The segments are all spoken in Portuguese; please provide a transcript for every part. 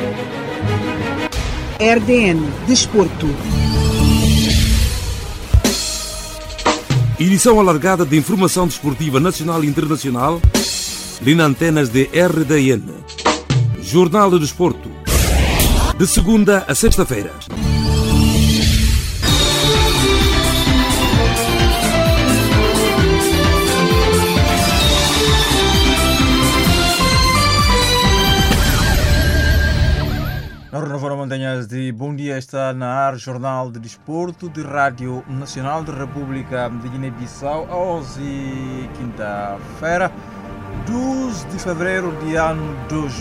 RDN Desporto. Edição alargada de informação desportiva nacional e internacional, nas antenas de RDN. Jornal do Desporto, de segunda a sexta-feira. Na Renovaram Montanhas de bom dia, está na ar Jornal de Desporto de Rádio Nacional da República de Guiné-Bissau, hoje quinta-feira, 12 de fevereiro de ano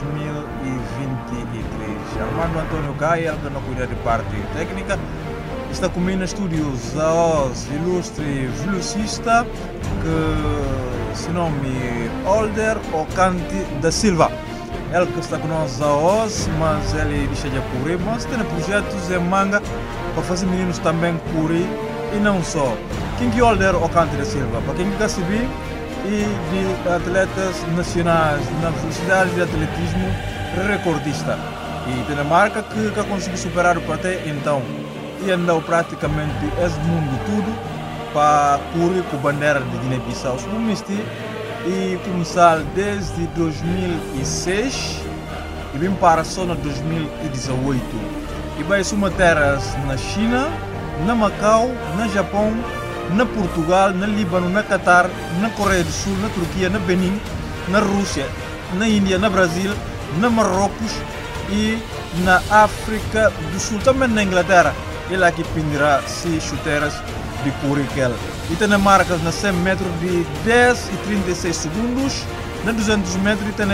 2023. Armando Antônio Caia, que não cuida de parte técnica, está comigo nos estúdios a ilustre velocista que se nome Older Ocante da Silva. Ele que está conosco hoje, mas ele deixa de correr, mas tem projetos em manga para fazer meninos também correr e não só. King Older Ocante da Silva, para quem quer saber, e de atletas nacionais na velocidade de atletismo recordista. E tem a marca que conseguiu superar o até então. E andou praticamente esse mundo tudo para correr com a bandeira de Guiné-Bissau. E começar desde 2006 e vim para só na 2018. E vai sumar terras na China, na Macau, na Japão, na Portugal, na Líbano, na Catar, na Coreia do Sul, na Turquia, na Benin, na Rússia, na Índia, na Brasil, na Marrocos e na África do Sul, também na Inglaterra. Ele aqui pindirá 6 chuteiras de currículo. E tem marcas na 100 metros de 10 e 36 segundos, na 200 metros tem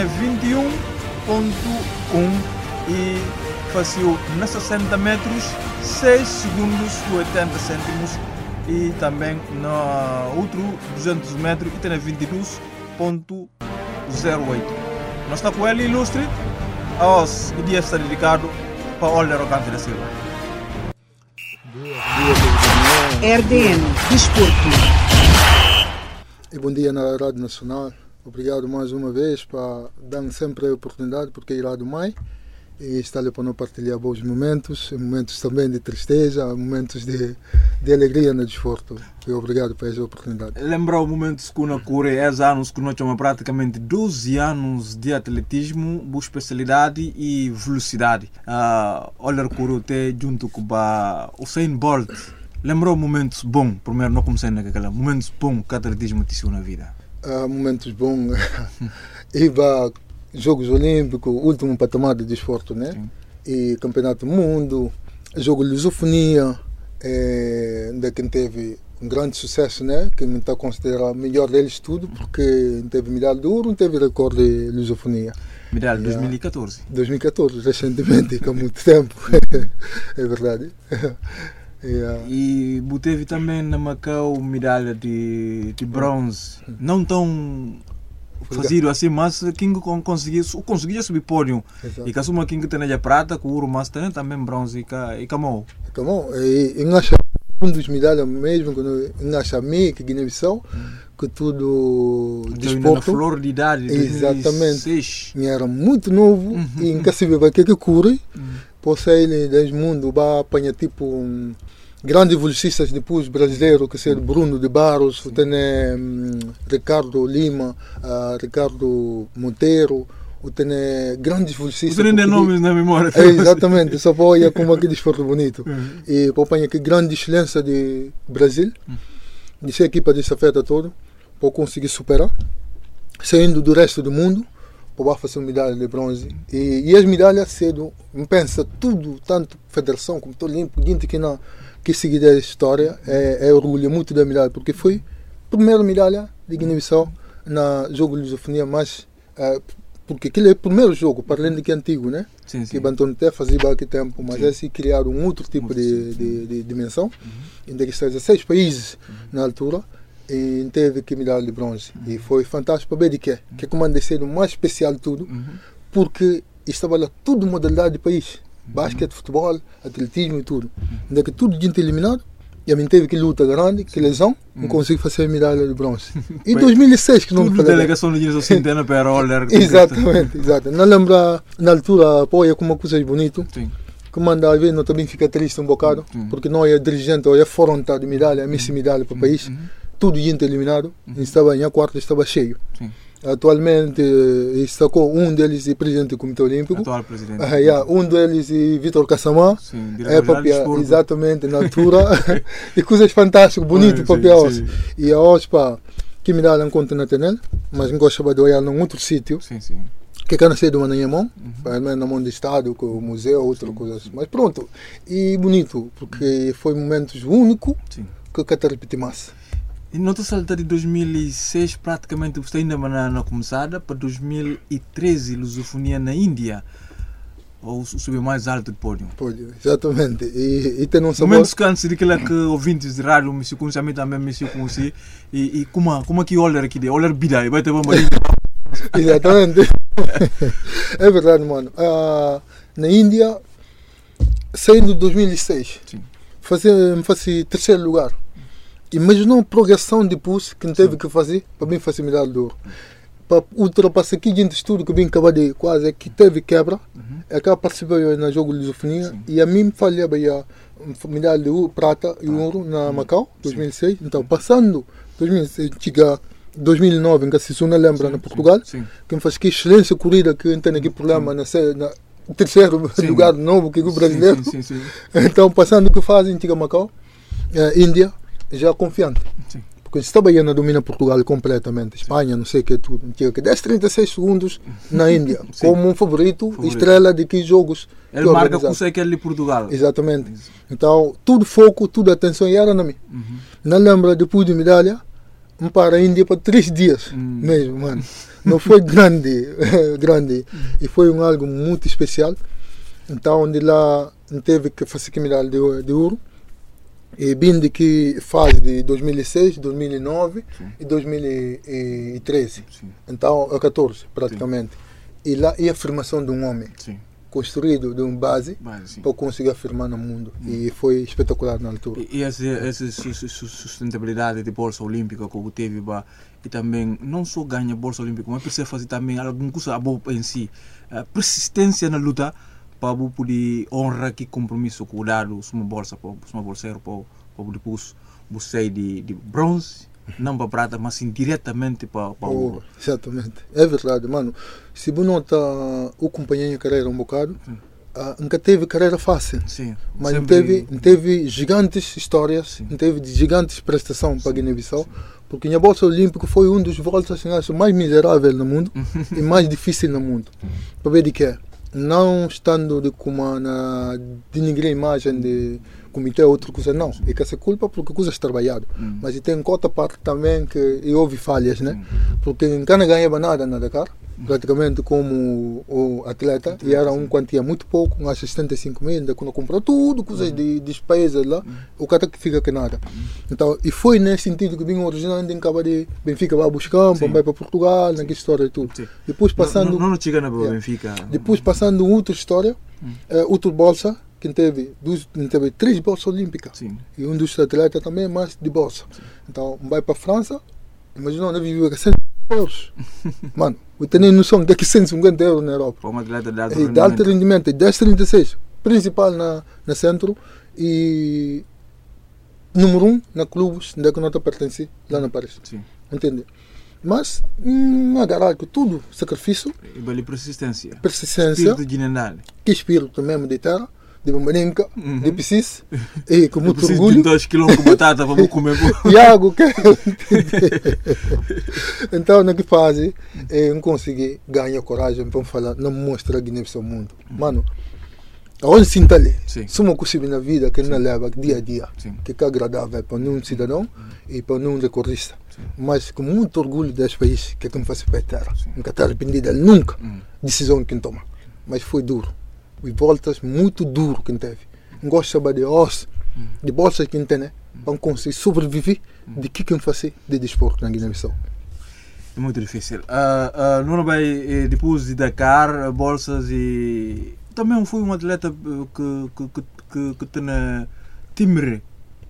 21.1 e fazia na 60 metros 6 segundos e 80 cêntimos e também no outro 200 metros tem 22.08. Nós estamos com ele ilustre, hoje o dia está dedicado para Older Ocante da Silva. RDN Desporto. E bom dia na Rádio Nacional. Obrigado mais uma vez para dar sempre a oportunidade, porque irá do Mai e está ali para não partilhar bons momentos, momentos também de tristeza, momentos de alegria no desporto. E obrigado por essa oportunidade. Lembrar o momento que na Coreia, anos que nós chamamos praticamente 12 anos de atletismo, boa especialidade e velocidade. Olha o Corote junto com o Usain Bolt. Lembrou momentos bons, primeiro não comecei naquela, momentos bons que o atletismo te na vida? Momentos bons, iba Jogos Olímpicos, último patamar de desporto, né? Sim. E Campeonato do Mundo, Jogo de Lusofonia, de quem teve um grande sucesso, né? Que está considerado o melhor deles tudo, porque teve medalha de ouro, teve recorde de lusofonia. Medalha de 2014? 2014, recentemente, que há muito tempo, é verdade. E teve também na Macau medalha de bronze, não tão fazido assim, mas quem conseguia subir pódio. E que assuma quem tem a prata, com o ouro, mas tem também bronze e camou. E acho um dos medalhas mesmo, quando acho a mim, que Guiné-Bissau, que tudo desporto. Na flor de idade, exatamente. Era muito novo e nunca se vê que corre. Por sair desse mundo, vai apanhar tipo grandes velocistas depois brasileiros, que são Bruno de Barros, tem Ricardo Lima, Ricardo Monteiro, tem grandes velocistas. Tem nomes na memória. Exatamente, só para olhar como aquele desporto bonito. E para apanhar que grande excelência de Brasil, de ser equipa dessa festa toda, para conseguir superar, saindo do resto do mundo, para fazer uma medalha de bronze. E as medalhas cedo, pensa tudo, tanto federação como todo limpo, gente que seguir a história, é orgulho muito da medalha, porque foi a primeira medalha de Guiné-Bissau na jogo de lusofonia, mas porque aquele é o primeiro jogo, para além de que é antigo, né? Sim. Que Banton até fazia há tempo, mas esse criaram um outro tipo de dimensão, ainda que estão 16 países na altura, e teve que medalha de bronze. E foi fantástico para ver de que comanda ser o mais especial de tudo, porque estava lá tudo modalidade de país, basquete, futebol, atletismo e tudo. Ainda que tudo gente eliminado E a mim teve que luta grande, que lesão, não consigo fazer a medalha de bronze. E 2006 que não Tudo delegação de Guiné Centena para roller. Exatamente, exato. Não lembra, na altura, apoia com uma coisa bonita. Sim. Que manda a ver, não também fica triste um bocado, porque não é dirigente, ou é frontal de medalha, a missa medalha para o país. Tudo gente eliminado, estava em a quarta, estava cheio. Sim. Atualmente destacou um deles de presidente do Comitê Olímpico. Atual presidente. Um deles de Vitor Kassamá. Sim, exatamente, na altura. E coisas fantásticas, bonitas para Piauí. E a OSPA, que medalha não conta na Tenel, mas não gosta de olhar num outro sítio. Sim, sim. Que quer nascer de uma na mão, na mão do Estado, com o museu, outra coisa assim. Mas pronto, e bonito, porque foi momentos únicos que eu quero repetir mais. E nota salta de 2006, praticamente você ainda na começada, para 2013, lusofonia na Índia, ou subiu mais alto do pódio. Pódio, exatamente. E tem um sabor... Momentos que antes daquela que ouvintes de rádio me conhecem, também me conhecem, e como que olhar aqui, olhar vida, e vai ter uma marinha. Exatamente. É verdade, mano. Na Índia, saindo de 2006, fazer terceiro lugar. Imagina a progressão depois que teve que fazer para bem fazer medalha de ouro. Para ultrapassar aqui gente estudo que bem acaba de quase que teve quebra. É que eu participei no jogo de lusofonia e a mim falhava a medalha de ouro, prata e ouro na Macau, 2006. Então, passando 2006, chega 2009, em que se não lembra, na Portugal, que faz que excelência corrida, que não tem aqui problema na terceiro lugar novo que o brasileiro. Então, passando o que fazem, chega Macau, Índia, já confiante. Porque estava aí na domina Portugal completamente, Espanha, não sei o que tudo. Tinha que 10, 36 segundos na Índia, como um favorito, estrela de que jogos. Ele marca com o que é de Portugal. Exatamente. Então, tudo foco, tudo atenção era na mim. Não lembra depois de medalha, para a Índia para 3 dias mesmo, mano. Não foi grande, grande. E foi algo muito especial. Então, onde lá teve que fazer que medalha de ouro. E bem de que fase de 2006, 2009 e 2013. Então, é 14 praticamente. E lá é a afirmação de um homem. Construído de uma base para conseguir afirmar no mundo. E foi espetacular na altura. E essa sustentabilidade de bolsa olímpica que eu teve, e também não só ganha bolsa olímpica, mas precisa fazer também alguma coisa boa em si. Persistência na luta para poder honrar que compromisso com o dado, uma bolsa para bolseiro, para depois você de bronze, não para prata, mas indiretamente para ouro. Exatamente, é verdade, mano. Se você nota o companheiro de carreira um bocado, nunca teve carreira fácil, mas teve gigantes histórias, teve gigantes prestações para Guiné-Bissau, porque a bolsa olímpica foi dos voltas mais miseráveis no mundo e mais difícil no mundo. Para ver de que é. Não estando de como na denigrar a imagem de comitê ou outra coisa, não. É que essa culpa porque coisas trabalhado. Mas tem outra parte também que houve falhas, né? Porque em Cana ganhava nada na Dakar, praticamente como o atleta, e era quantia muito pouco, uns 75 mil, ainda quando comprou tudo, coisas de despesas lá, o cara que fica que nada. Então, e foi nesse sentido que vinha original, em cabo de Benfica vai buscar, vai para Portugal, naquela história e tudo. Depois passando. Não chega na Benfica. Depois passando outra história, outra bolsa, que teve 3 bolsas olímpicas. E dos atletas também mais de bolsa. Então, vai para a França, imagina, não viveu 100 euros. Mano, eu tenho noção de que 150 euros na Europa. Para um atleta de alto rendimento. 10,36, principal na centro e número 1 na clubes onde que não pertence lá na Paris. Entende? Mas, agarrar com tudo, sacrifício. E vale persistência. Espírito de Nenal. Que espírito mesmo de terra. De Bambarenca, de Piscis, e com muito orgulho. 2 kg com batata para comer. Iago, que então, na que fase, eu consegui ganhar coragem para falar, não mostrar Guiné-Bissau ao mundo. Mano, aonde sinta ali, se uma coisa na vida que não leva dia a dia, que é agradável para um cidadão e para um recordista. Mas com muito orgulho desse país, que é que me faz para a terra. Nunca está arrependido, nunca, decisão que toma. Mas foi duro. E voltas muito duro que teve. Não gosto de osso, de bolsas que tem, né? Para conseguir sobreviver de que fazer de desporto na Guiné-Bissau. É muito difícil. Não vai depois de Dakar, bolsas e também foi um atleta que tem timbre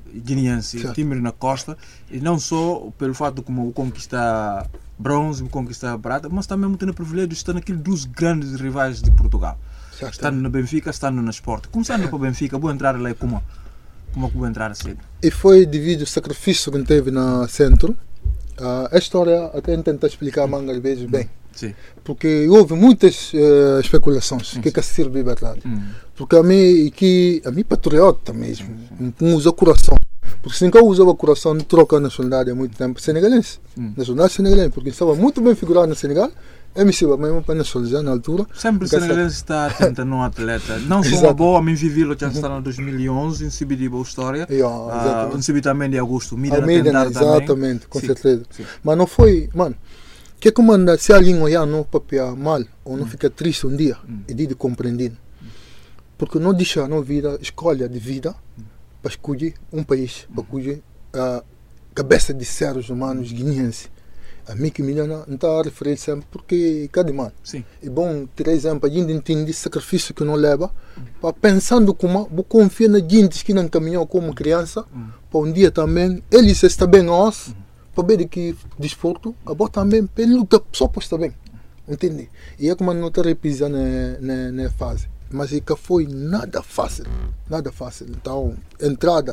guineense, Certo. Timor na costa, e não só pelo fato de como conquistar bronze, conquistar prata, mas também muito no privilégio de estar naqueles dos grandes rivais de Portugal. Certo. Estando no Benfica, estando no Sport. Começando para o Benfica, vou entrar lá como vou entrar cedo. E foi devido ao sacrifício que teve na centro. A história até tentar explicar mangas vezes bem. Sim. Porque houve muitas especulações que serviu verdade. Porque a mim patriota mesmo, não usa coração. Porque se nunca usava coração, não troca a nacionalidade há muito tempo senegalense. Nacionalidade senegalense, porque estava muito bem figurado no Senegal. É possível mesmo para nacionalizar na altura. Sempre o senegalense está atento no atleta. Não só uma boa, a mim vivi lá já está em 2011, em Sibi de boa história. Em Sibi também de Agosto. Exatamente, com Sim. certeza. Sim. Mas não foi, mano. Que comanda se alguém olhar no papel mal ou não fica triste um dia e de compreender. Porque não deixa a vida, escolha de vida para escolher um país, para escolher a cabeça de seres humanos guineenses. A mim que me não está a referir sempre porque cada mano. Sim. É bom ter exemplo, a gente entende o sacrifício que não leva, para pensando como vou confiar na gente que não caminhou como criança, para um dia também eles estão bem nós, para ver que desporto, a boa também para lutar só para estar bem. Entende? E é como não está repisando na fase. Mas é que foi nada fácil. Nada fácil. Então, entrada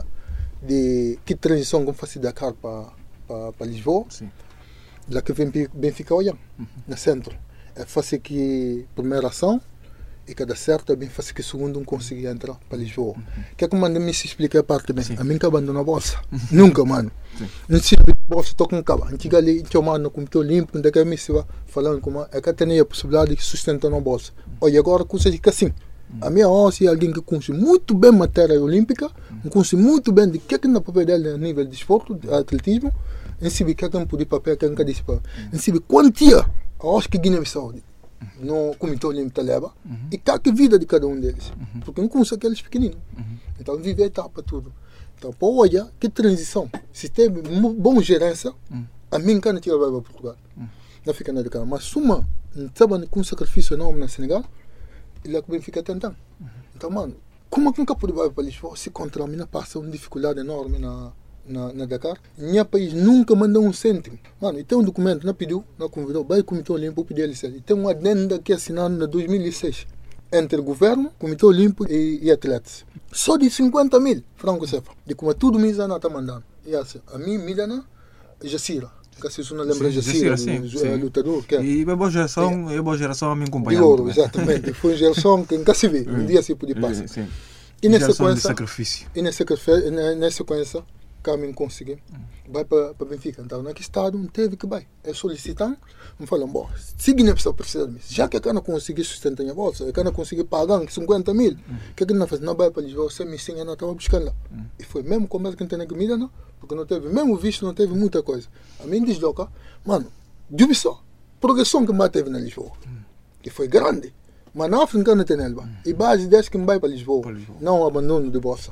de que transição que faço da Dakar para Lisboa. Sim. Lá que Benfica olha, no centro. É fácil que primeira ação e cada certo é bem fácil que segundo não conseguia entrar para Lisboa. Que é que manda me se explicar a parte bem. A mim que abandonou a bolsa. Nunca, mano. Não se bolsa estou com cava. Antiga ali, tinha mano com o limpo, onde é que me se vai falando como é que tem a possibilidade de sustentar na bolsa. Olha, agora coisa fica assim. A minha ossa é alguém que conhece muito bem matéria olímpica, conhece muito bem de que é na papel dele a nível de esporte, de atletismo. Em si, que é que pode papel, que é que disse para. Em si, quantia, acho que Guiné-Bissau no Comitê Olímpico leva e que vida de cada um deles. Porque não conhece aqueles pequeninos. Então, vive a etapa tudo. Então, para olhar que transição. Se tem boa gerência, a mim que não tinha vai para Portugal. Não fica nada de cara. Mas, suma, estava com um sacrifício enorme no Senegal, e lá que o Benfica tentando. Então, mano, como é que nunca pode ir para Lisboa se contra a mina passa uma dificuldade enorme na Dakar? Minha país nunca mandou um cêntimo. Mano, e tem um documento, não pediu, não convidou, vai o Comitê Olímpico pedir a licença. E tem uma adenda que é assinada em 2006 entre governo, Comitê Olímpico e atletas. Só de 50 mil francos CFA. De como tudo Mizana está mandando. E assim, a mim, Midana, Jacira. Que se não lembra Jacira, lutador. Que é. E a boa geração a me acompanhar. De ouro, exatamente. Foi uma geração que nunca se vê. Um dia se podia passar. Sim. E na Geração de sequência, sacrifício. na sequência, Caminho conseguiu, vai para Benfica. Então, naquele estado, não teve que vai. É solicitando, me falam, bom, se Guiné-Bissau precisa de mim, já que eu não consegui sustentar a bolsa, eu não consegui pagar 50 mil, o que eu não faz? Não vai para Lisboa, você me ensina, eu estava buscando lá. E foi mesmo começo que não tem comida, não, porque não teve, mesmo visto, não teve muita coisa. A mim desloca, mano, Guiné-Bissau, progressão que mais teve na Lisboa, que foi grande, mas na África não tem nada. E base desse que vai para Lisboa, não abandono de bolsa.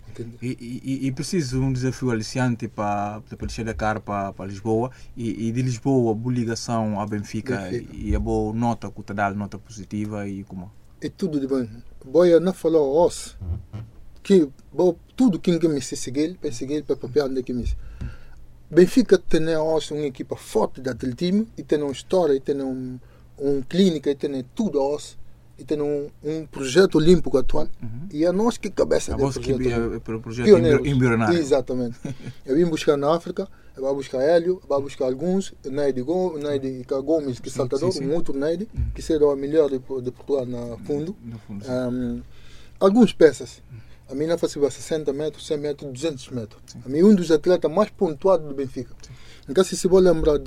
E preciso um desafio aliciante para deixar da cara para Lisboa e de Lisboa a boa ligação a Benfica e a boa nota que está dando nota positiva e como é tudo de bem. Boia não falou os que tudo quem me seguir para papel onde que me Benfica tem hoje uma equipa forte de atletismo e tem uma história e tem clínica e tem tudo hoje. E tem um projeto olímpico atual e é nós que cabeça desse projeto embrionário. Exatamente. Eu vim buscar na África, eu vou buscar Hélio, eu vou buscar alguns, Neide Gomes, que é saltador, um outro Neide, que será o melhor de Portugal no fundo. Algumas peças. A mim não fazia 60 metros, 100 metros, 200 metros. A mim um dos atletas mais pontuados do Benfica. Então, se vou lembrar,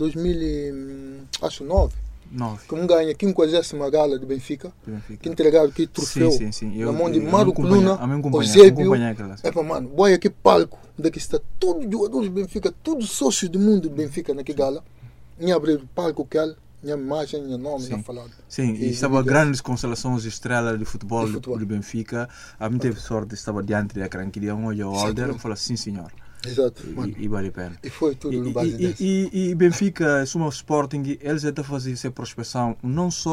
2009, como ganha a 50ª gala de Benfica, que entregaram aqui troféu na mão de Mário Coluna, Eusébio. É para mano, boia aqui palco, onde está todos os jogadores do Benfica, todos os sócios do mundo do Benfica naquela gala. Nem abrir o palco que ela, minha imagem, minha nome, minha falada. Sim, e estava grandes constelações de estrelas de futebol do Benfica. A mim teve sorte, estava diante da cranquilha, olha o Alder, e falou sim senhor. Exato, e vale a pena. E foi tudo no base e Benfica, Sumo Sporting, eles até faziam essa prospeção não só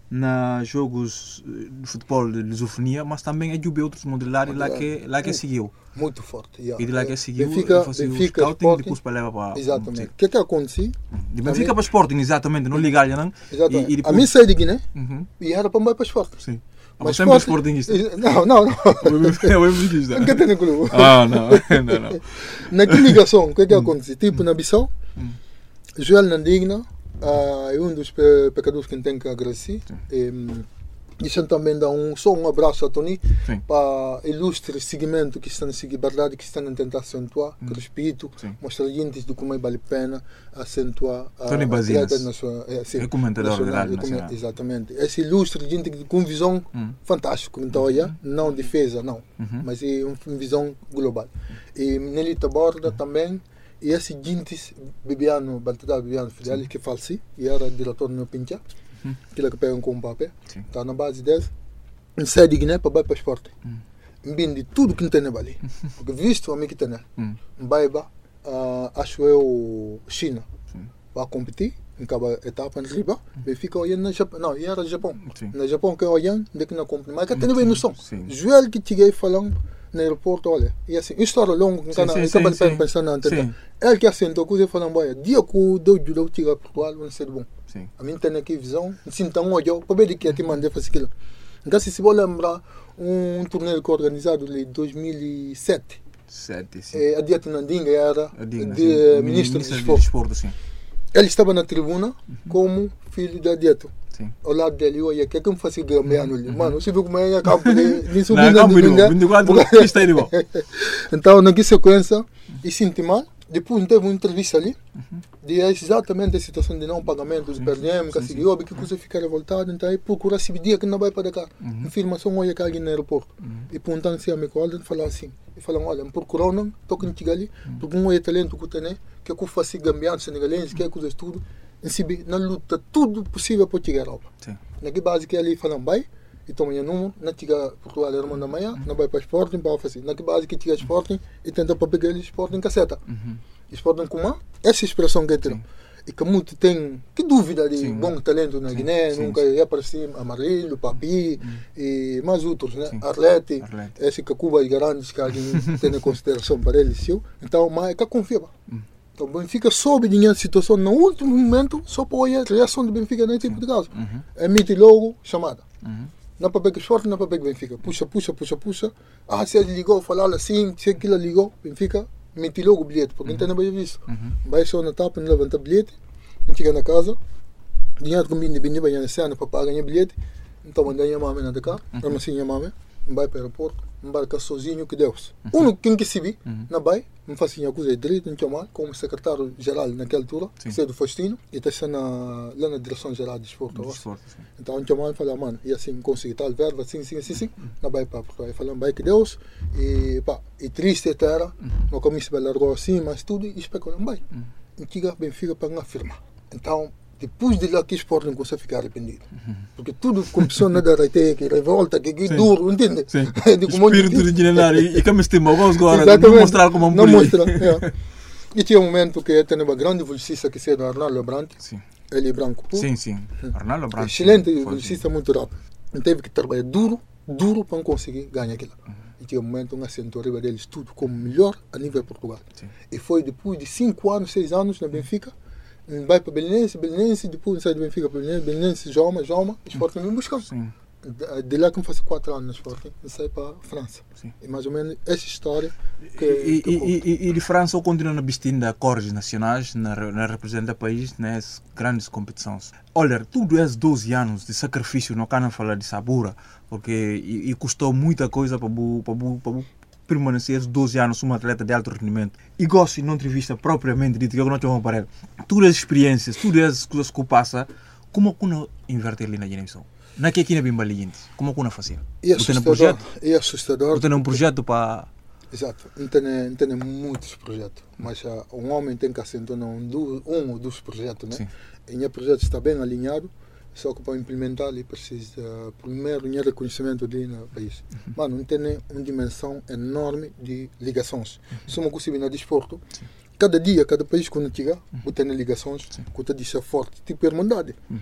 na jogos de futebol de lusofonia, mas também é de outras modalidades lá que seguiu. Muito forte. Yeah. E de lá que seguiu, Benfica, fazia o Benfica, scouting Sporting, e depois para levar para... exatamente. O que aconteceu? De Benfica para Sporting, exatamente, não ligar, não? Exatamente. E depois... A mim saí de Guiné Uhum. e era para o Sporting. Sim. Mas Mas sempre Sporting- Sportingista. Não. É o benfiquista. Nunca tem no clube. Ah, não. Naquela ligação, o que aconteceu? Tipo, na Bissau, Joel Nandigna é um dos pecadores que tem que agradecer. Deixa também dar só um abraço a Tony Sim. para ilustre seguimento que estão a seguir verdade, que estão a tentar acentuar, que respeito, Sim. mostrar gente do como vale a pena acentuar a Tony Basinas. atleta na sua É comentador da Rádio Nacional. exatamente. Esse ilustre gente com visão fantástica, então olha, não defesa, não, mas é uma visão global. E Nelita Borda também. E esse gente Baltadar Bibiano Fidelis que faleci e era diretor no Pincha, que ele pega com o papel, está na base dessa, em sede de Guiné para o esporte. Bem de tudo que não tem ali, porque visto a mim que tem, vai acho eu China, vai competir em cada etapa em riba, fica olhando na Japão, não, era Japão, na Japão que olhando, de que não compete, mas que tem bem noção, Joel que cheguei falando no aeroporto, olha, e assim, história longa, que eu pensando na antena. Ele que assentou, que eu falando, olha, dia que eu dou ajuda a chegar a Portugal, vai ser bom. A mim tem aqui visão, sinto um olho, para ver que aqui mandei fazer aquilo. Então, se vou lembrar, torneio que organizado em 2007, a Dieta Nandinga era de ministro do Desporto. Ele estava na tribuna como filho da Dieta. Ao lado dele, olha, que é que eu faço gambiano ali? Mano, você viu como é a campo de subir na Nandinga? Então, naquela sequência, eu senti mal. Depois teve uma entrevista ali, de exatamente a situação de não pagamento dos perdemos, que seguiu, que você fica revoltado, então aí procura se pedir que não vai para cá. Informação, olha, que alguém no aeroporto. E perguntando se a minha colega fala assim, e falam, olha, procurou não, estou que ali, porque um é talento que tem, que eu faço gambiano senegalense, que é coisas tudo, na luta, tudo possível para chegar ao. Naquela base que ali falam, vai, e toma o número, não chega Portugal era uma da manhã, não vai para Sporting, para fazer. Naquela base que chega Sporting e tenta para pegar ele Sporting casseta. Sporting com essa expressão que tem. E que muito tem, que dúvida de bom talento na Guiné, nunca é para cima, Amarillo, Papi, e mais outros, né? Arlete, esse que Cuba e Garantes, que alguém tem em consideração para ele, então, mas é que confia. Então, o Benfica soube de uma situação no último momento, só para olhar a reação do Benfica nesse tipo de caso. Emite logo chamada. Não para pegar Sporting, não para pegar Benfica. Puxa. Ah, se ele ligou, falar assim, se aquilo ligou, Benfica, meti logo o bilhete, porque não tem nada visto. Vai só na tapa, não levanta bilhete, não chega na casa, dinheiro com bindi, vai na cena para pagar o bilhete, então mandei a mãe na cá, mas assim a mãe, vai para o aeroporto, embarca sozinho, que Deus. Quem que se vi, não vai, me faz a coisa de direito, não chamar, como secretário-geral naquela altura, que é do Faustino, e está lá na direção-geral de esporte. Então, não chamar e falar, mano, e assim, consegui tal verba, assim, não vai para Portugal. Falando, vai que Deus, e pá, e triste até era, uma comissão largou assim, mas tudo, e especulando, vai. E chega Benfica para afirmar. Então, depois de lá que o Sporting consegue ficar arrependido. Porque tudo competição da reite, que revolta, que duro, entende? Sim. Espírito originário e que me estima, vamos agora não mostrar como não mostra. E tinha um momento que tinha uma grande velocista que se é do Arnaldo Brandt. Ele é branco puro. Sim. Arnaldo Brandt. Excelente velocista, muito rápido. Ele teve que trabalhar duro para conseguir ganhar aquilo. E tinha um momento que assentou arriba deles tudo como melhor a nível de Portugal. E foi depois de 5 anos, 6 anos na Benfica. Vai para Belenense, depois sai do Benfica para Belenense, Joma, Sporting me buscam. De lá que me faz 4 anos no Sporting, e sai para a França. E mais ou menos essa história. E de França, continua vestindo cores nacionais, na representa o país nas grandes competições. Olha, tudo esses 12 anos de sacrifício, não quero falar de sabura, porque custou muita coisa para permanecer 12 anos como atleta de alto rendimento. E gosto de uma entrevista propriamente dita, que eu não te vou parar. Todas as experiências, todas as coisas que passa, como que não inverter ali na geração? Não é que aqui na Bimba Liente, como que não fazia? É assustador. Tem um projeto para... Exato, tem muitos projetos, mas um homem tem que assentar um ou dois projetos, né? E o projeto está bem alinhado, só que para implementar ele precisa primeiro de reconhecimento ali no país. Mano, tem uma dimensão enorme de ligações. Se uma coisa na desporto, cada dia, cada país que chega, tem ligações, que está forte, tipo irmandade.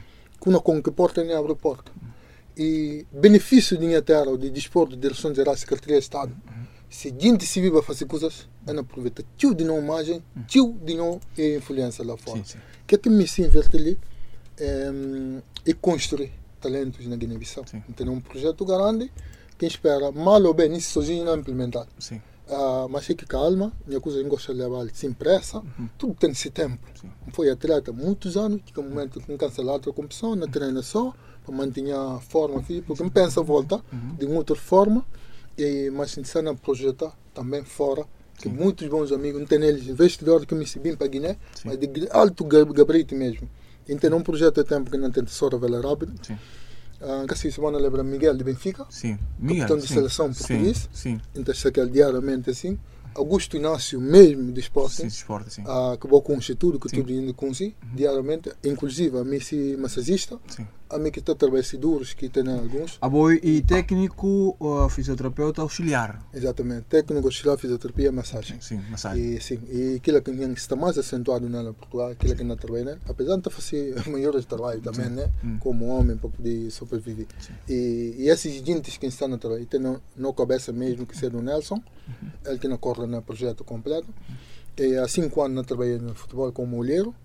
com que porta nem abre porta. E benefício de minha terra, ou de desporto, de direção geral, Secretaria de Estado, se a gente se vive a fazer coisas, é aproveitar tio de não imagem, tio de não influência lá fora. O que me se inverte ali é construir talentos na Guiné-Bissau. Então é um projeto grande, quem espera, mal ou bem, isso sozinho não é implementado. Mas fique calma, minha coisa eu gosto de levar sem pressa, tudo tem esse tempo. Foi atleta muitos anos, que no momento que cancelar a competição, na treina só, para manter a forma, porque me pensa volta de uma outra forma, mas se não projetar também fora, que muitos bons amigos, não tem eles investidores que me subem para a Guiné, mas de alto gabarito mesmo. Então é um projeto de tempo que não tem só revelar rápido. Que se semana lembra Miguel de Benfica, capitão de seleção português, então isso aqui é diariamente assim. Augusto Inácio mesmo de esporte, que vou conhecer tudo, que tudo ainda conheci, diariamente, inclusive a mim se massagista, a mim que está trabalhando duros, que tem alguns. E técnico, fisioterapeuta auxiliar. Exatamente, técnico auxiliar, fisioterapia, massagem. Massagem. E aquilo que está mais acentuado na Portugal, aquilo que não trabalha, né? Apesar de fazer maiores trabalhos também, né? Como homem, para poder sobreviver. E esses gente que estão no trabalho, tem na cabeça mesmo que seja o Nelson, ele que não corre no projeto completo. E há 5 anos eu trabalhei no futebol como olheiro.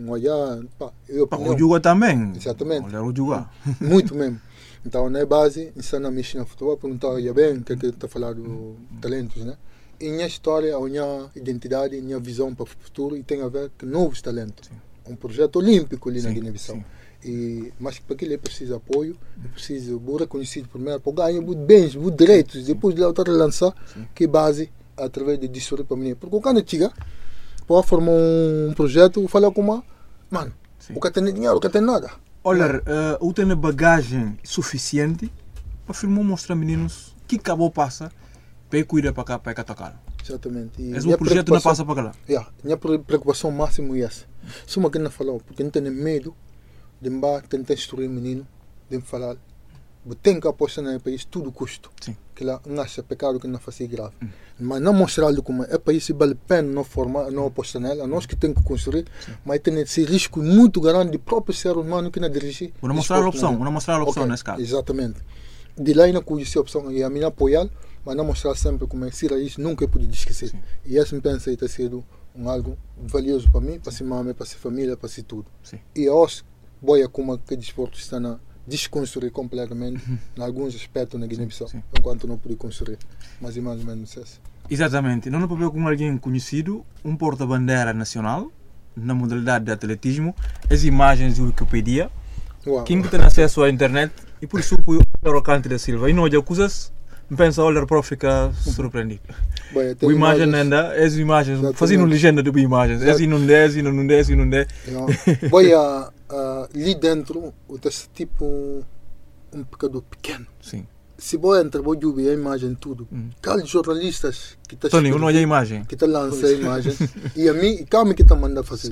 O Juga também. Exatamente. O Juga. Muito mesmo. Então, na base, ensino a mexer no futebol, perguntar bem o que está falando de talentos, né? E minha história, a minha identidade, a minha visão para o futuro, e tem a ver com novos talentos. Um projeto olímpico ali na Guiné-Bissau. Mas para aquilo é preciso apoio, é preciso ser reconhecido primeiro, para ganhar bens, direitos, depois de lançar, que base através de disso para mim. Porque quando chega, pode formar um projeto, falar com uma, mano, o que tem dinheiro, o que tem nada. Olha, eu tenho bagagem suficiente para firmar mostrar meninos que acabou passa para ir cuidar para cá, para tocar. Exatamente. E um projeto não passa para lá. Minha preocupação máxima é essa. Se uma que não falou, porque não tenho medo de tentar instruir menino, de falar, tem que apostar no país tudo custo. Que lá não acha pecado que não faz grave. Mas não mostrar-lhe como é país, se vale a pena não formar, não apostar nela, nós que temos que construir, mas tem esse risco muito grande de próprio ser humano que não dirigir. Não mostrar a opção, nesse caso. Exatamente. De lá ainda conheci a opção e a mim apoiá-lo, mas não mostrar sempre como é que se raiz nunca pude esquecer. E esse me pensa aí ter sido algo valioso para mim, para si mãe, para si família, para si tudo. E hoje, boia como que o desporto está na desconstruir completamente em alguns aspectos na Guiné-Bissau, enquanto não pude construir, mas mais ou menos isso. Exatamente, não papel com alguém conhecido, um porta-bandeira nacional na modalidade de atletismo, as imagens do Wikipedia, quem tem acesso à internet e por isso o Cante da Silva e não olha coisas, pensa olhar para ficar surpreendido. O imagem ainda, as imagens, fazendo legenda de imagens, e não dê. Boia ali dentro, esse tipo um pecador pequeno. Se você entra, você vê a imagem tudo. Aqueles jornalistas que estão não olha a imagem, que estão lançando a imagem e a mim, calma que está mandando fazer.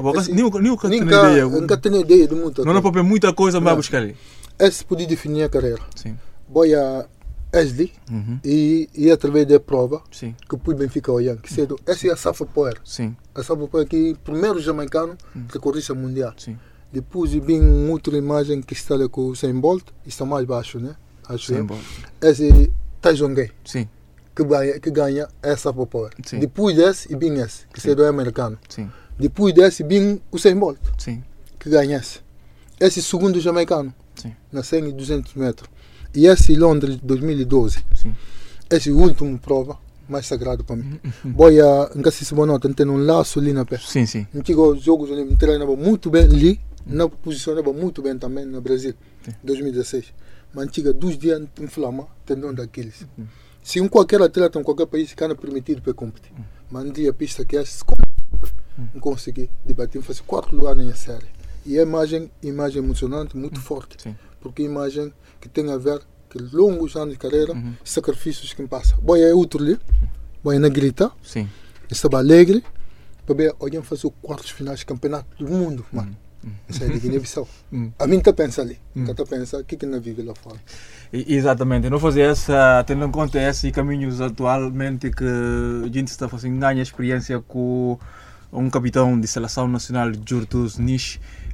Nunca tenho ideia de muita coisa. Não é muita coisa para buscar ali. Esse pode definir a carreira. Boia SD e através da prova que pude bem ficar olhando. Que cedo, essa é a Safa Power. A Safa Power que primeiro jamaicano que corrija mundial. Depois vem outra imagem que está ali com o Usain Bolt, está mais baixo, né? Esse é Tyson Gay, que ganha essa Power. Depois desse, vem esse, que é americano. Depois desse, vem o Usain Bolt, que ganha esse. Esse é o segundo jamaicano, na 100 e 200 metros. E esse Londres 2012. Esse é a última prova mais sagrada para mim. Boia, nunca se nota, tem um laço ali na pé. Antigo jogos me treinava muito bem ali, não posicionava muito bem também no Brasil, 2016. Mas antiga 2 dias inflama, tendão daqueles. Se qualquer atleta em qualquer país fica permitido para competir, mas um dia a pista que é não consegui debater, fazer 4 lugares na série. E a imagem emocionante, muito forte, porque a imagem que tem a ver com longos anos de carreira, sacrifícios que passam. Boia é outro ali, boia na grita, estava alegre, para ver alguém fazer os quartos finais de campeonato do mundo, mano. Isso é de Guiné-Bissau. A mim está pensando ali, está pensando o que não vive lá fora. Exatamente, não fazer essa, tendo em conta esses caminhos atualmente que a gente está fazendo, ganha experiência com um capitão de seleção nacional de Juventus Niche,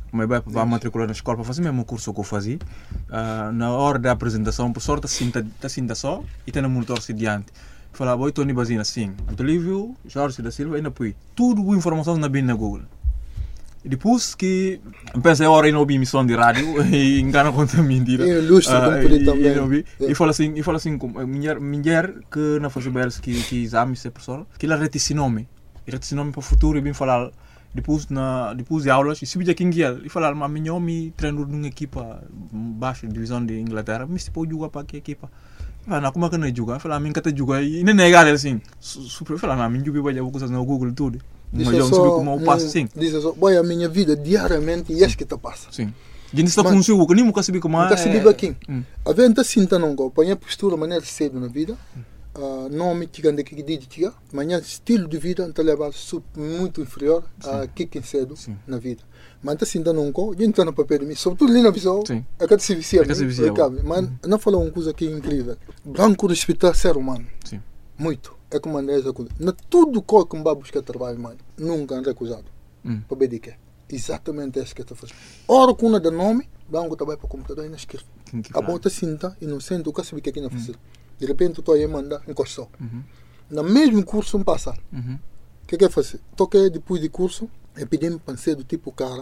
Mas vai matricular na escola para fazer o mesmo curso que eu fazia. Na hora da apresentação, o professor está cinta só e tem no monitor-se diante. Falava, oi, Tony Bazina, sim. Antolívio, Jorge da Silva, ainda põe. Tudo informação na BIM na Google. E depois que pensa a hora e não ouvi emissão de rádio e engana contra a mentira. E ilustre também. E fala assim com a mulher que não faz o BLS que exame ser professora, que ela reticinou-me. E reticinou-me para o futuro e vim falar depois de aulas. E subi aqui em Guiel e falar, mas minha homem treino numa equipa baixa, divisão de Inglaterra, mas se pode jogar para que equipa? Não, como é que não joga? Eu falei, a mim que está jogando e nem negar assim. Eu falei, a mim eu vou coisas no Google tudo. Mas eu não sabia como eu passo assim. Diz só, boy, a minha vida diariamente e é que te passa. Sim. A gente está com um jogo que nem nunca sabia como é. Nunca sabia aqui. A ver, então sinta não, apanhar postura, maneira cedo na vida. Nome que anda aqui de tiga, mas estilo de vida então leva muito inferior a que cedo na vida. Mas então sinta não, a gente está no papel de mim, sobretudo ali na visão, é que se vicia. Mas não falou uma coisa que é incrível. Branco respeitar ser humano. Sim. Muito. É como andar essa coisa. Não tudo que um vai buscar trabalho, mano, nunca é recusado. Para ver de quê? Exatamente isso que está fazendo. Ora, com uma de nome, branco trabalha para o computador e não escreve. A bota cinta, inocente, o que sabe que aqui não faz. De repente, tu aí manda encostou. No mesmo curso, passa. O que é fazer? Toquei depois de curso, e pedi-me para ser do tipo cara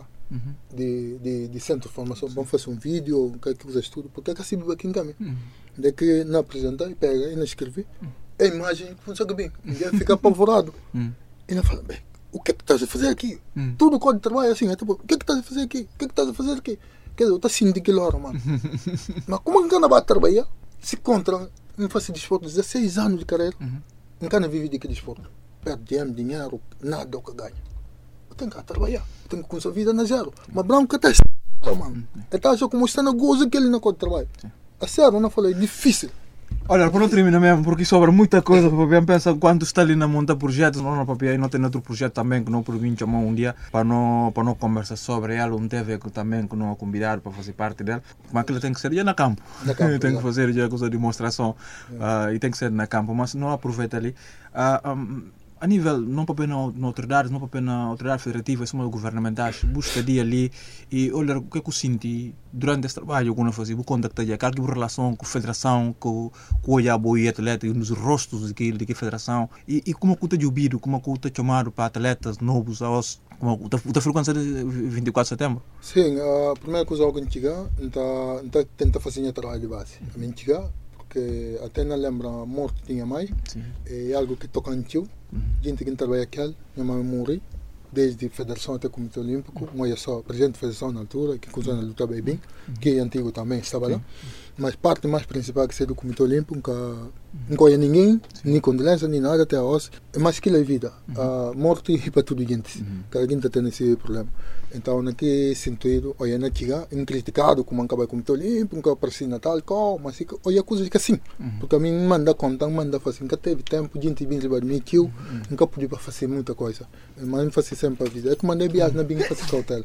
de centro de formação. Vamos fazer um vídeo, o que usa tudo, porque é que assim aqui em caminho. Daí que não apresentar, e pega e não escrever. A imagem funciona bem, ninguém fica apavorado. E não fala, bem, o que é que estás a fazer aqui? Tudo código de trabalho é assim, é tipo, o que é que estás a fazer aqui? O que é que estás a fazer aqui? Quer dizer, eu estou assim de aquilo hora, mano. Mas como é que não vai trabalhar? Se contra, não faço desporto, 16 anos de carreira, não quero viver de que desporto. Perde dinheiro, nada o que ganha. Eu tenho que trabalhar, eu tenho que começar a vida na zero. Mas branco está mano. Está só como está na goza que ele não pode trabalhar. A sério, não falei, é difícil. Olha, por não terminar mesmo, porque sobra muita coisa para o papel. Pensa quando está ali na monta projetos, não no papel, e não tem outro projeto também que não por mim chamou um dia para não conversar sobre ela, um TV que também que não convidar para fazer parte dela. Mas aquilo tem que ser já na campo. Tem que fazer já coisa de demonstração e tem que ser na campo, mas não aproveita ali. A nível, não para na autoridade, não para na autoridade federativa, isso é governamentais, busca dia ali e olha o que é que eu senti durante esse trabalho que eu fazia, vou contactar já, que relação com a federação, com o boi atleta, nos rostos da federação e como é que eu estou ouvido, como é que eu estou chamado para atletas novos, como está frequência de 24 de setembro? Sim, a primeira coisa que a gente chega, tenta fazer trabalho de base. A gente chega, porque até não lembra a morte tinha mais, é algo que toca em tio. Gente que trabalha aqui, minha mãe morreu, desde a Federação até o Comitê Olímpico, mas só presidente da Federação na altura, que começou a lutar bem, que é antigo também, estava lá. Mas parte mais principal que é do Comitê Olímpico, não conhece ninguém, nem condolência, nem nada até hoje. Mas que é a vida, a morte é para tudo gente, cada gente tem esse problema. Então, naquele sentido, olha, não chega, criticado como acaba o Comitê Olímpico, nunca apareceu Natal, mas olha, coisas que assim, porque a mim manda conta, manda fazer, nunca teve tempo, gente vem levar de mim, nunca podia fazer muita coisa, mas fazer sempre a vida. É que mandei viagem na Bing fazer cautela.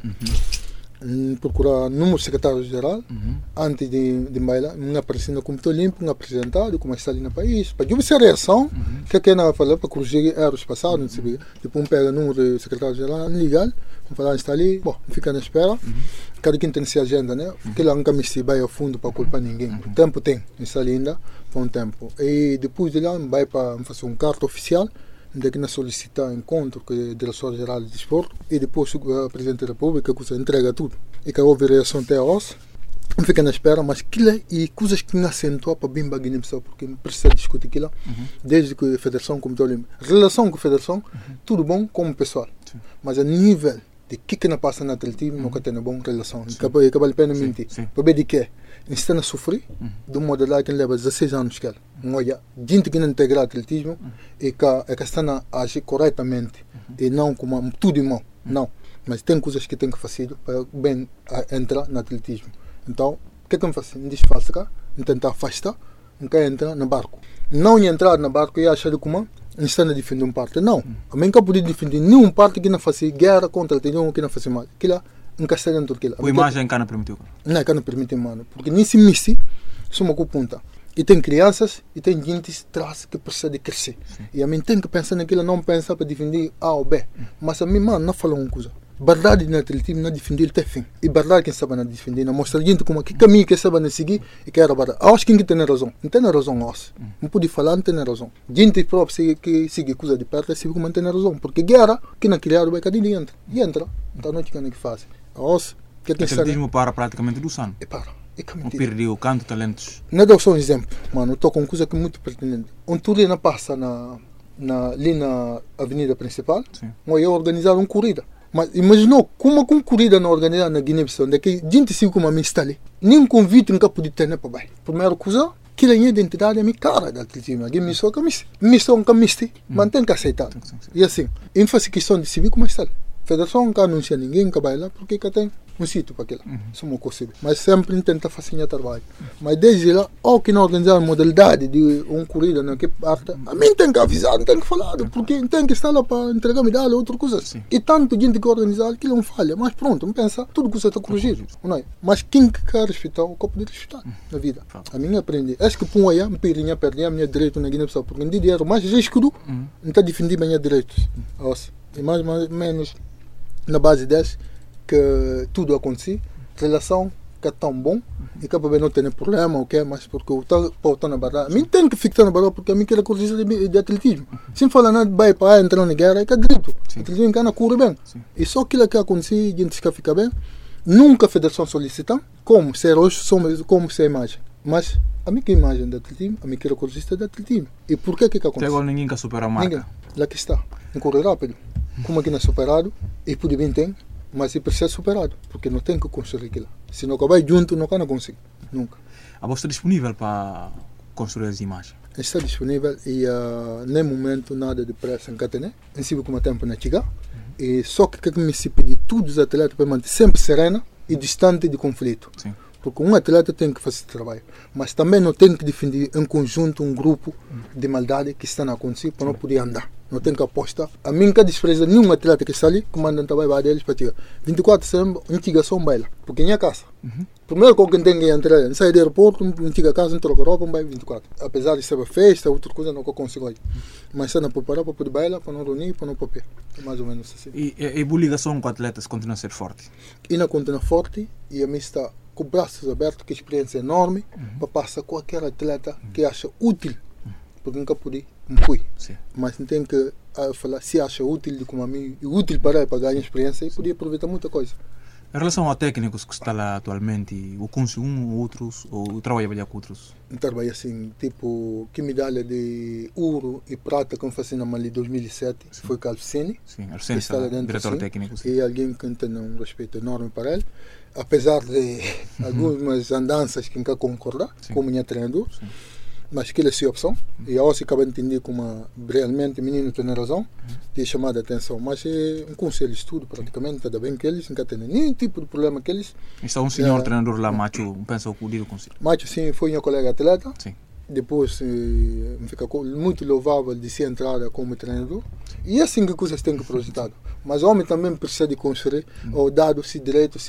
Procurar número secretário-geral antes de bailar, não aparecer no Comitê Olímpico, não apresentado, como está ali no país, para ver se a reação, que não vai falar, para corrigir erros passados, não sei. Depois pega o número do secretário-geral, legal, vamos falar, está ali, bom, fica na espera, cada quem tem essa agenda, né? Porque lá nunca me se vai a fundo para culpar ninguém. O tempo tem, está ali ainda, com o tempo. E depois de lá, vai para fazer um carta oficial, onde na solicita encontro com a Direção-Geral de Desporto e depois o Presidente da República que entrega tudo. E que houve reação até hoje, fica na espera, mas aquilo e coisas que não acentuam para bem Guiné-Bissau, porque precisa discutir aquilo desde que a Federação, Comitê Olímpico. Relação com a Federação, tudo bom como pessoal, mas a nível de que não passa no atletismo, nunca tem uma boa relação. Acaba a pena mentir. Para ver de que está a sofrer de um modo lá que leva 16 anos que olha, gente que não integra o atletismo e que está a agir corretamente e não como tudo em mão, não, mas tem coisas que tem que fazer para bem entrar no atletismo. Então, o que é que eu faço? Não desfascar, não tentar afastar, não quer entrar no barco. Não entrar no barco e achar como não está a defender um parte, não. A mim nunca podia defender nenhum parte que não fazia guerra contra o atletismo, que não fazia mal. Aquilo não está dentro daquilo. A imagem que não permitiu? Não, que não permitiu, mano. Porque nesse missi, soma com ponta. E tem crianças e tem gente atrás que precisa de crescer. E a mim tem que pensar naquilo, não pensar para defender A ou B. Mas a mim, mano, não falou uma coisa. verdade no atletismo não defender até fim. E verdade quem sabe não defender, não mostra a gente como que caminho que sabe não seguir e que era verdade. Acho que tem razão. Não tem razão nós. Não pode falar, não tem razão. Gente própria que segue coisa de perto, sabe como não tem razão. Porque guerra, que não criaram vai cadê dentro. E entra. Então não tinha que fazer. Nós, que o atletismo para praticamente do ano. E para. Não perdeu canto talentos. Não dá só um exemplo, mano. Estou com uma coisa que é muito pertinente. Um turno passa ali na avenida principal, nós organizar uma corrida. Mas imaginou como uma corrida não organizada na Guiné-Bissau, onde a gente se como a mim está ali. Nem convite nunca pude ter para baixo. Primeira coisa, que a minha identidade é minha cara da atletismo. Aqui me sou um camista, mas tem que aceitar. E assim, em fazer questão de se ver como está ali. A federação não anuncia ninguém que vai lá porque tem um sítio para aquilo. Isso não é possível. Mas sempre tenta fazer trabalho. Mas desde lá, ao que não organizar a modalidade de uma corrida naquela parte, a mim tem que avisar, tem que falar, porque tem que estar lá para entregar medalha ou outra coisa. E tanto gente que organizar aquilo não falha. Mas pronto, não pensa, tudo que você está corrigido. Não é? Mas quem quer respeitar, o copo de respeitar na vida. A minha aprendi. Acho que põe aí, me perdi a minha direito na Guiné-Bissau, porque não dinheiro mais risco, não está defendendo minha direitos. E mais ou menos na base desse que tudo acontece, relação que é tão bom e que não tem problema, ok, mas porque eu estou na barra, a mim tem que ficar na barra porque a mim quero corrigir de atletismo. Se não fala nada, vai para entrar na guerra, é que é direito. Atletismo que corre bem. E só aquilo que acontece, a gente fica bem. Nunca a federação solicita como ser hoje, como ser imagem. Mas a minha imagem de atletismo, a minha quero corrigir de atletismo. E por que acontece? Até agora ninguém quer superar a marca. Ninguém. Lá que está. Não corre rápido. Como aqui não é superado, e pode bem tem, mas ele precisa ser superado, porque não tem que construir aquilo. Se não acabar junto, não consegue. Nunca. A você está disponível para construir as imagens? Está disponível e nem momento nada de pressa em Catené. Em cima como tempo na chegar. E só que me se pedir todos os atletas para manter sempre serena e distante de conflito. Sim. Porque um atleta tem que fazer trabalho, mas também não tem que defender em conjunto um grupo de maldade que está a acontecer para não poder andar. Não tem que apostar. A mim nunca despreza nenhum atleta que está ali, que manda trabalho deles para tirar. 24 de setembro, investigação baila, porque nem a casa. Primeiro que alguém tem que entrar, sair do aeroporto, investiga a casa, não troca roupa, vai 24. Apesar de ser uma festa, outra coisa não consigo ir. Mas está a preparar para poder bailar, para não reunir, para não papel. É mais ou menos assim. E a boa ligação com atletas continua a ser forte? E não continua forte, e a mim está com braços abertos, que a experiência é enorme, para passar qualquer atleta que acha útil, porque nunca pude, não fui. Mas não tem que falar se acha útil de como a mim, útil para ganhar experiência, e podia aproveitar muita coisa. Em relação a técnicos que estão lá atualmente, o conhece um ou outros, ou trabalha com outros? Trabalho assim, tipo, que medalha de ouro e prata que eu fiz na Mali 2007, foi com Alcine. Sim, Alcine, diretor técnico. E alguém que tem um respeito enorme para ele, apesar de algumas andanças que nunca concordar, como minha treinador. Mas que ele é sua opção, e eu se acaba de entender como realmente o menino tem razão, de chamar a atenção. Mas é um conselho de estudo, praticamente, está bem que eles nunca têm nenhum tipo de problema que eles. Está um senhor treinador lá, Macho, pensa o que o conselho? Macho, sim, foi meu colega atleta. Sim. Depois fica muito louvável de ser entrada como treinador. E assim que coisas têm que projetar. Mas o homem também precisa de construir, ou dado-se direitos,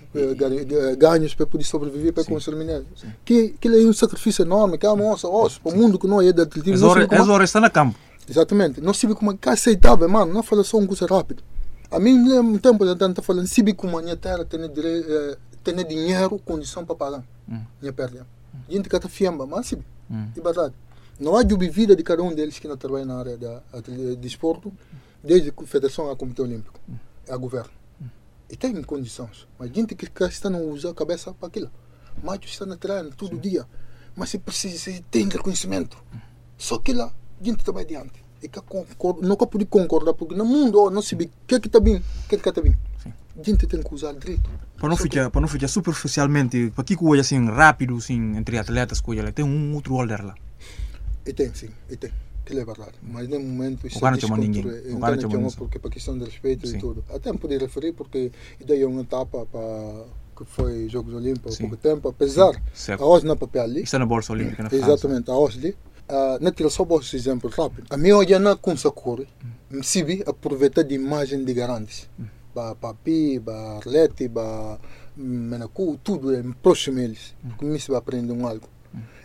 ganhos para poder sobreviver, para construir minério. Que é um sacrifício enorme, que é uma para o mundo que não é de atletismo. As horas estão na campo. Exatamente. Não sabe como é aceitável, mano. Não fala só uma coisa rápida. A mim, um tempo já está falando, sabe como a minha terra tem dinheiro, condição para pagar. Minha perda. Gente que está fiamba, mas sabe. De verdade. Não há dúvida vida de cada um deles que não trabalha na área de desporto, desde a Federação ao Comitê Olímpico, a governo. E tem condições. Mas gente que está não usa a cabeça para aquilo. Macho está na treino todo dia. Mas se precisa ter reconhecimento. Só que lá, a gente trabalha adiante. E que nunca pode concordar, porque no mundo não se vê o que está bem, o que está bem. A gente tem que usar direito. Para não ficar superficialmente, para que coisa assim rápido assim, entre atletas, coisa, tem um outro olhar lá. E tem, sim, e tem. Que é verdade. Mas no momento isso é ninguém. Não chama porque para questão de respeito e tudo. Até me poder referir porque daí é uma etapa para que foi Jogos Olímpicos há pouco tempo, apesar a hoje na papel ali. Está na bolsa olímpica na França. Exatamente, a hoje ali. Não tira só bolsa exemplo rápido. A minha olha na consequência, me se aproveitar de imagem de grandes. Para Papi, para Arlete, para Menacu, tudo é próximo eles. Porque me se vai aprender algo.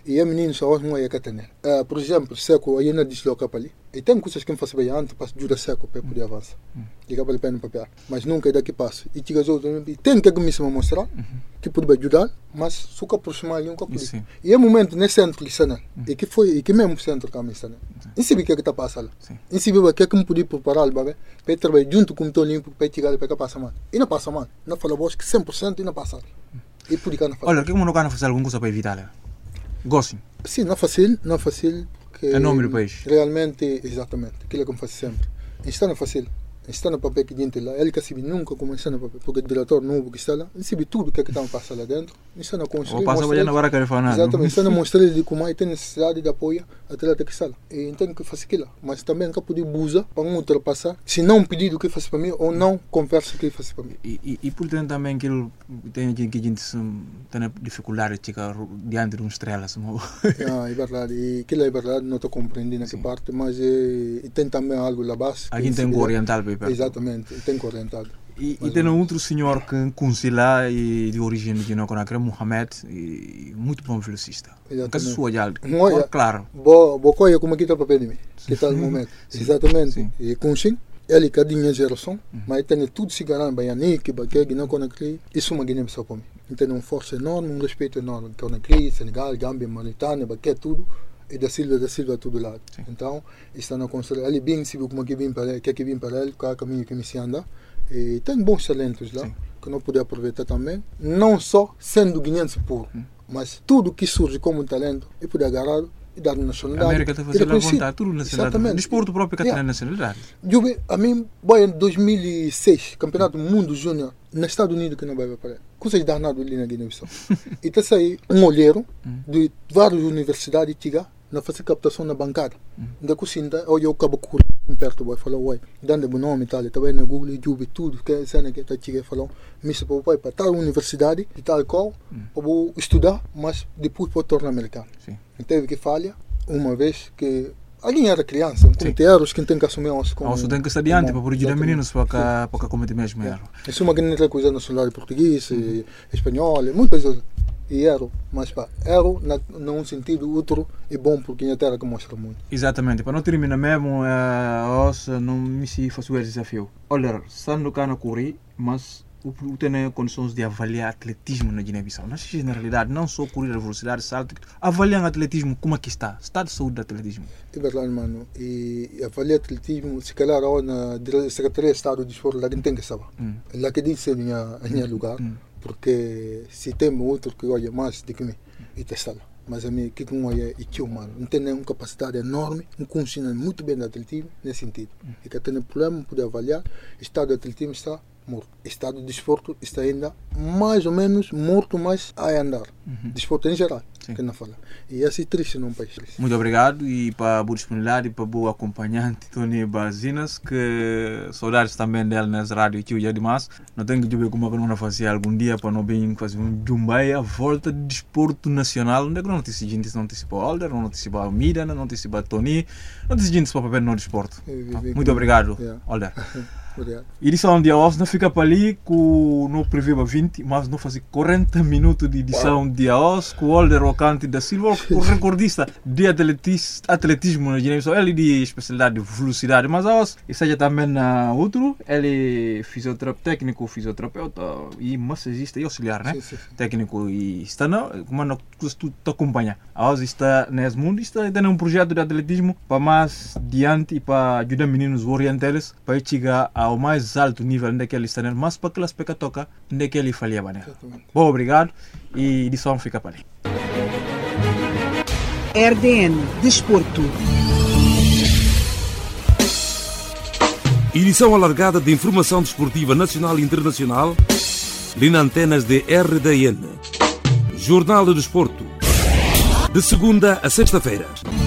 E a menina só não é que tem. Por exemplo, Seco aí não desloca para ali. E tem coisas que me fazem bem antes para ajudar Seco para poder avançar. Liga para ele pé no papel. Mas nunca é daqui passo. E tiga outros tem que me mostrar que pode ajudar, mas só que aproximar ali um pouco. E é momento nesse centro que está, e que foi e que mesmo centro que está. E se que está passando. E se o que me podia preparar para trabalhar junto com o Toninho para tirar para que passa mal. E não passa mal. Não fala boas que 100% e não passa. E por isso olha, o que não quer fazer alguma coisa para evitar? Gostem? Sim, não é fácil. É nome do país. Realmente, exatamente. Aquilo é como faz sempre. Isto não é fácil. Está no papel que gente lá, ele que sabe nunca como está no papel, porque o diretor novo que está lá, ele sabe tudo o que está a passar lá dentro. Está na construção. Ou passa olhando agora que ele fala nada. Exatamente, está na mostrar de como tem necessidade de apoio atleta que está lá. E tem que fazer aquilo, mas também nunca pode usar para não ultrapassar, se não pedir o que faz para mim ou não conversa o que faz para mim. E por dentro também que ele tem que a gente tem dificuldade de chegar diante de um estrela. É verdade, e aquilo é verdade, não estou compreendendo essa parte, mas tem também algo lá base. A gente tem que orientar. Exatamente, tem que orientar. E tem outro senhor que conheci lá e de origem de Noconacre, Mohamed, e muito bom velocista. Que sua já, claro. Boa coisa como aqui está para mim, que está no momento. Exatamente. E conheci ele que é de minha geração, mas tem tudo se ganhar Baianique, Baqueg, Noconacre, isso é uma Guiné-Bissau para mim. Tem uma força enorme, um respeito enorme. Conacre, Senegal, Gâmbia, Mauritânia, Baqueg, tudo. E da Silva todo lado. Então, está na construção. Ele bem sabe como que vem para ele, qual é o caminho que me se anda. E tem bons talentos lá, que não pode aproveitar também. Não só sendo guineense puro, mas tudo que surge como talento, e pode agarrar e dar nacionalidade. A América está fazendo a vontade, tudo nacionalidade. O desporto próprio que tem nacionalidade. A mim, em 2006, Campeonato Mundo Júnior, nos Estados Unidos que não vai para ele. Coisas danadas ali na Guiné-Bissau. E está saindo um olheiro de várias universidades que na fazer captação na bancada. Da cozinha, eu acabo com perto vai falar, uai, dando o nome e tal, também na Google e YouTube tudo que é cena que está chegando falou, missa para para tal universidade de tal qual, para estudar, mas depois para tornar americano. Então teve que falha uma vez que alguém era criança, com teatros que tem que assumir os como. Ou tem que estar diante para poder ajudar meninos para cometer mesmo erro. Isso é uma grande coisa na celular português, espanhol, muitas coisas. E erro, mas erro num sentido outro é bom porque a terra que mostra muito. Exatamente, para não terminar mesmo, não me se faz o desafio. Olha, estando cá na correr, mas o tem condições de avaliar atletismo na Guiné-Bissau. Na generalidade, não só corrida, velocidade, salto, avaliar o atletismo como é que está, estado de saúde do atletismo. É verdade, mano. E avaliar atletismo, se calhar na Secretaria de Estado de Esporte, lá tem que saber. Lá que diz em lugar. Porque se tem outro que olha mais do que mim, e está lá. Mas a mim, que olha é que humano, não tem nenhuma capacidade enorme, não consome muito bem do atletismo nesse sentido. E que tem problema, pode avaliar, o estado do atletismo está morto. O estado do desporto está ainda mais ou menos morto, mas a andar. Desporto em geral, que não fala. E é assim triste num país. Muito obrigado e para a boa disponibilidade e para o bom acompanhante Tony Bazinas, que saudades também dele nas rádios aqui o demais. Não tenho que ver como é que não fazer algum dia para não vir fazer um Jumbai a volta de desporto nacional. Onde é que não noticia gente, não noticia para o Alder, não noticia para a Mira, não noticia para Tony, não noticia gente para o papel no desporto. Muito obrigado, Alder. Obrigado. Edição de AOS não fica para ali com no prevê 20, mas não fazer 40 minutos de edição de AOS com o Alder Rocante da Silva, o recordista de atletismo na Guiné-Bissau, ele de especialidade de velocidade, mas AOS e seja também na outro, ele técnico, fisioterapeuta e massagista e auxiliar, né? Sim. Técnico e está como tu te acompanha. AOS está nesse mundo, está tendo um projeto de atletismo para mais diante e para ajudar meninos orientá-los para chegar ao mais alto nível onde ele está, mas para que elas peca toca onde ele falhava, né? Bom, obrigado e edição fica para ali. RDN Desporto. Edição alargada de informação desportiva nacional e internacional, na antenas de RDN. Jornal do Desporto. De segunda a sexta-feira.